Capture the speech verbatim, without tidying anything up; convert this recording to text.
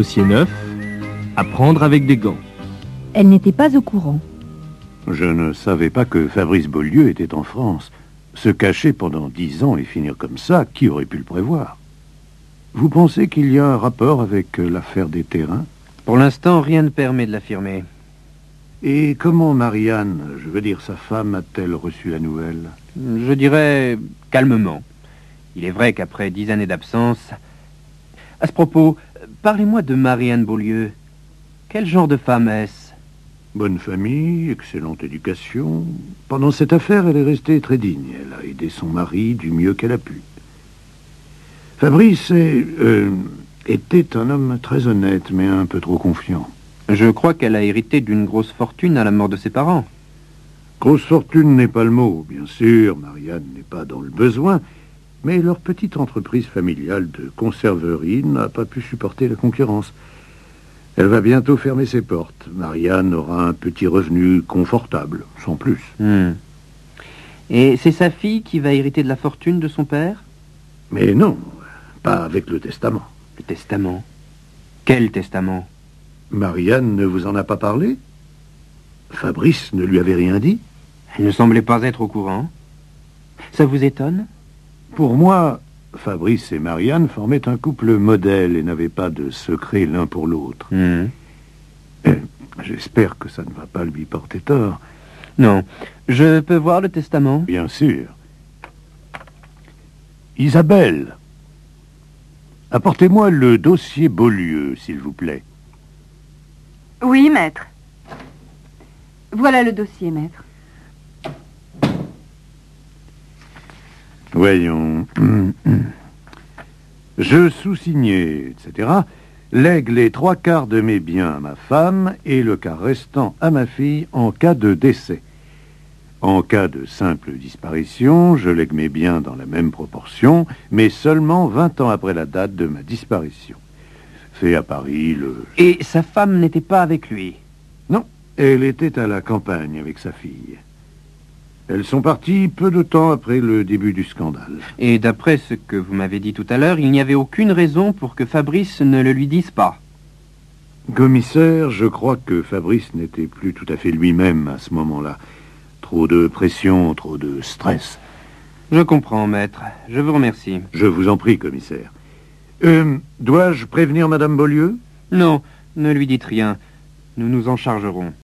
dossier neuf, à prendre avec des gants. Elle n'était pas au courant. Je ne savais pas que Fabrice Beaulieu était en France. Se cacher pendant dix ans et finir comme ça, qui aurait pu le prévoir? Vous pensez qu'il y a un rapport avec euh, l'affaire des terrains? Pour l'instant, rien ne permet de l'affirmer. Et comment Marianne, je veux dire sa femme, a-t-elle reçu la nouvelle? Je dirais calmement. Il est vrai qu'après dix années d'absence... À ce propos, parlez-moi de Marianne Beaulieu. Quel genre de femme est-ce? Bonne famille, excellente éducation. Pendant cette affaire, elle est restée très digne. Elle a aidé son mari du mieux qu'elle a pu. Fabrice est, euh, était un homme très honnête, mais un peu trop confiant. Je crois qu'elle a hérité d'une grosse fortune à la mort de ses parents. Grosse fortune n'est pas le mot, bien sûr. Marianne n'est pas dans le besoin. Mais leur petite entreprise familiale de conserverie n'a pas pu supporter la concurrence. Elle va bientôt fermer ses portes. Marianne aura un petit revenu confortable, sans plus. Hmm. Et c'est sa fille qui va hériter de la fortune de son père? Mais non, pas avec le testament. Le testament? Quel testament? Marianne ne vous en a pas parlé? Fabrice ne lui avait rien dit? Elle ne semblait pas être au courant. Ça vous étonne? Pour moi, Fabrice et Marianne formaient un couple modèle et n'avaient pas de secret l'un pour l'autre. Hmm. Eh, j'espère que ça ne va pas lui porter tort. Non. Je peux voir le testament? Bien sûr. Isabelle, apportez-moi le dossier Beaulieu, s'il vous plaît. Oui, maître. Voilà le dossier, maître. Voyons. Je sous-signais, et cetera, lègue les trois quarts de mes biens à ma femme et le quart restant à ma fille en cas de décès. En cas de simple disparition, je lègue mes biens dans la même proportion, mais seulement vingt ans après la date de ma disparition. Fait à Paris le... Et sa femme n'était pas avec lui? Non, elle était à la campagne avec sa fille. Elles sont parties peu de temps après le début du scandale. Et d'après ce que vous m'avez dit tout à l'heure, il n'y avait aucune raison pour que Fabrice ne le lui dise pas. Commissaire, je crois que Fabrice n'était plus tout à fait lui-même à ce moment-là. Trop de pression, trop de stress. Je comprends, maître. Je vous remercie. Je vous en prie, commissaire. Euh, dois-je prévenir Madame Beaulieu? Non, ne lui dites rien. Nous nous en chargerons.